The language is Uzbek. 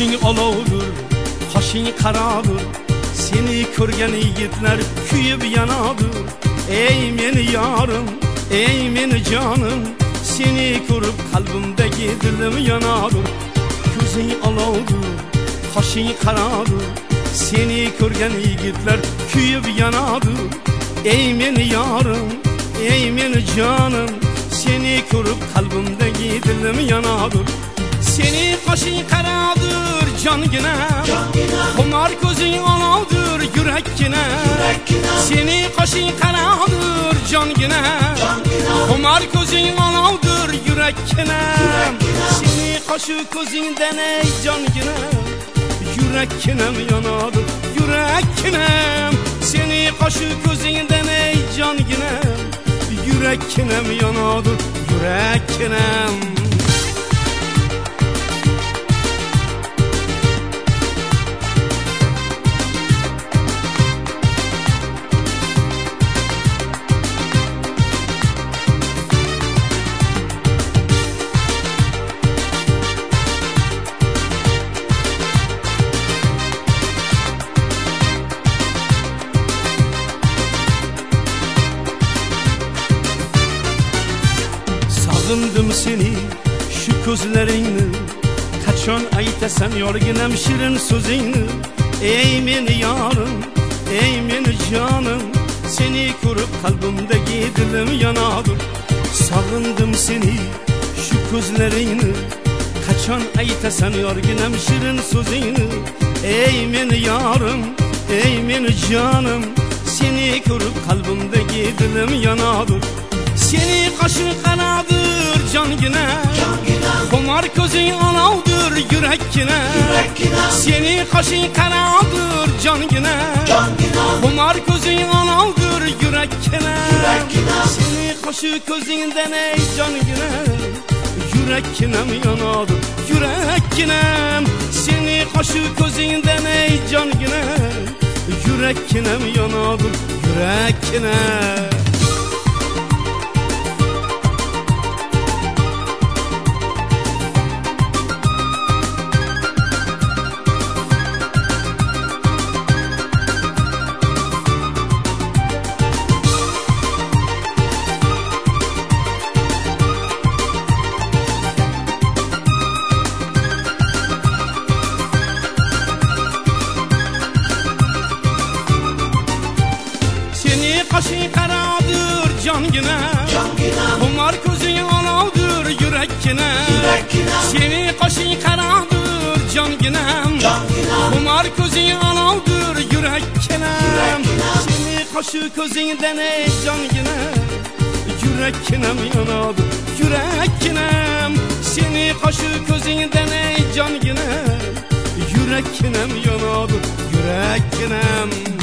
Gözün olovdur, kaşın karadır, seni körgen yigitler kuyup yanadır. Ey meni yarım, ey meni canım, seni körüp kalbimdeki dilim yanadır. Gözün olovdur, kaşın karadır, seni körgen yigitler kuyup yanadır. Ey meni yarım, ey meni canım, seni körüp kalbimdeki dilim yanadır. Seni kaşın karadır cangine, kumar gözün olovdur yürekkine. Seni kaşın karadır cangine, kumar gözün olovdur yürekkine. Seni kaşı gözünden ey cangine, yürekkinem yanadır yürekkinem. Seni kaşı gözünden ey cangine, yürekkinem yanadır yürekkinem. Sağındım seni, şu gözlerini, kaçan aytasan yorgunam şirin sözünü. Ey meni yarım, ey meni canım, seni körüp kalbimdeki dilim yanadır. Sağındım seni, şu gözlerini, kaçan aytasan yorgunam şirin sözünü. Ey meni yarım, ey meni canım, seni körüp kalbimdeki dilim yanadır. Seni kaşı kanadır cangine, kumar gözün olovdur yürekkine. Seni kaşı kanadır cangine, kumar gözün olovdur yürekkine. Seni kaşı gözünden ey cangine, yürekkinem yanadır yürekkinem. Seni kaşı gözünden ey cangine, yürekkinem yanadır yürekkinem. Kaşı karadır cangine, kumar gözün olovdur yürekkine. Seni kaşı karadır cangine, kumar gözün olovdur yürekkine. Seni kaşı gözünden ey cangine, yürekkinem yanadır yürekkinem. Seni kaşı gözünden ey cangine, yürekkinem yanadır yürekkinem.